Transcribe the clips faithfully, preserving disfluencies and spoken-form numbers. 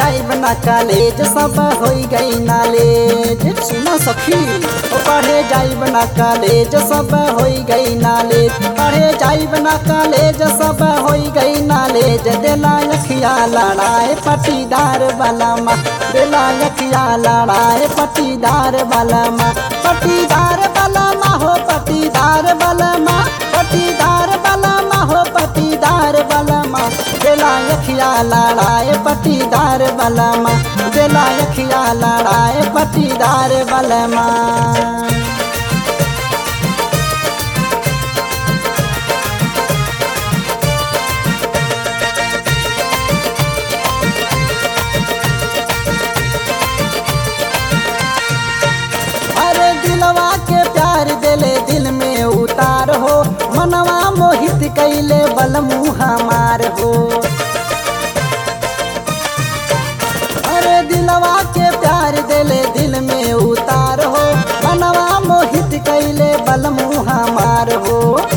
जाइब ना कॉलेज सब होई गई नॉलेज। सुना सखी ओ पढ़े जाइब ना कॉलेज सब होई गई नॉलेज। पढ़े जाइब ना कॉलेज सब होई गई नॉलेज। देला अखिया लड़ाए पटीदार बलमा। देला अखिया लड़ाए पटीदार बलमा। पटीदार बलमा हो पटीदार बलमा। पटीदार बलमा हो पटीदार बलमा। देला अखिया लड़ाए पटीदार बलमा। देला अखिया लड़ाए पटीदार बलमा। अरे दिलवा के प्यार देले दिल में उतार हो। मनवा मोहित कैले बलमू हमार हो। अरे दिलवा के प्यार देले दिल में उतार हो। मनवा मोहित कैले बलमू हमार हो।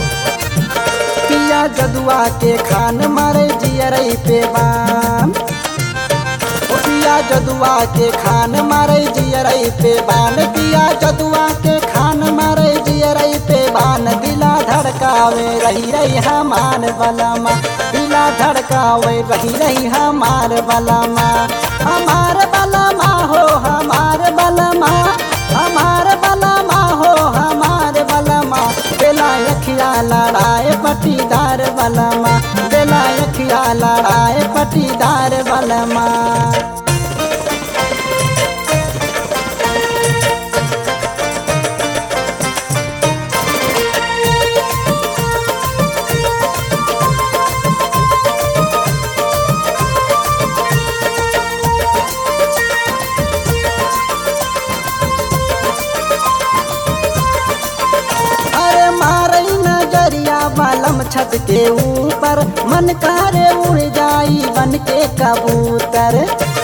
पिया जदुआ के खान मारे जियरई पे बान। पिया जदुआ के खान मारे जियरई पे बान। पिया जदुआ के खान मारे जियरई पे बान। दिला धड़कावे रही रही हमार बलमा। दिला धड़कावे रही रही हमार बलमा। हमार बलमा हो हमार बलमा। हमार बलमा हो हमार बलमा। देला अखिया लड़ाए पटीदार बलमा। देला अखिया लड़ाए पटीदार बलमा। बालम छत के ऊपर मन करे उड़ जाई बन के कबूतर।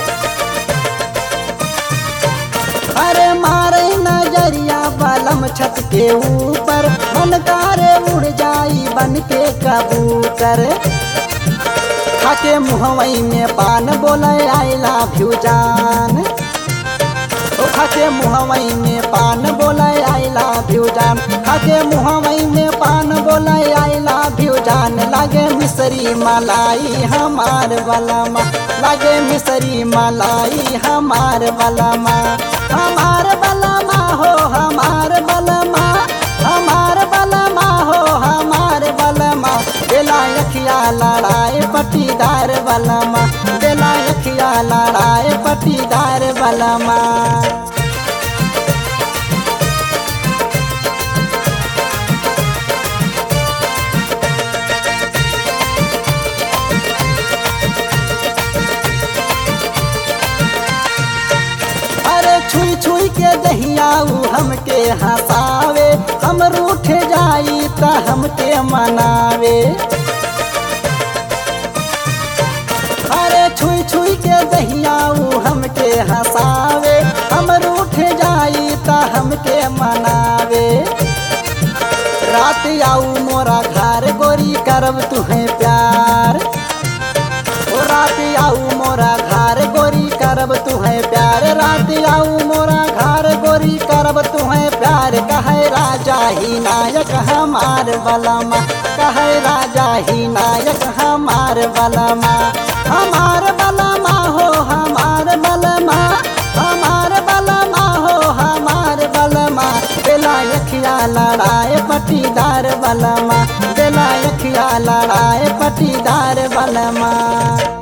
अरे मारे नजरिया बालम छत के ऊपर मन करे उड़ जाई बन के कबूतर। खाके मुहवई में पान बोले आई लव यू जान। खाके मुहवई में पान बोले आई लव यू जान। खाके मुहवई में पान बोले आई लव यू जान। लागे मिसरी मलाई हमार बलमा। लागे मिसरी मलाई हमार बलमा। हमार बलमा हो हमार बलमा। हमार बलमा हो हमार बलमा। देला अखिया लड़ाए पटीदार बलमा। देला अखिया लड़ाए पटीदार बलमा। छुई छुई के दहियाऊ हमके हंसावे। हम रूठ जाई त हमके मनावे। अरे छुई छुई के दहियाऊ हमके हंसावे। हम रूठ जाई त हमके मनावे। रात आऊ मोरा घर गोरी करब तुहे प्यार। ओ रात आऊ मोरा घर गोरी करब तुहे प्यार। रात आऊ मोरा घर गोरी करब तुहे प्यार। कहे राजा ही नायक हमार बलमा। कहे राजा ही नायक हमार बलमा। हमार बलमा हो हमार बलमा। हमार बलमा हो हमार बलमा। देला अखिया लड़ाए पटीदार बलमा। देला अखिया लड़ाए पटीदार बलमा।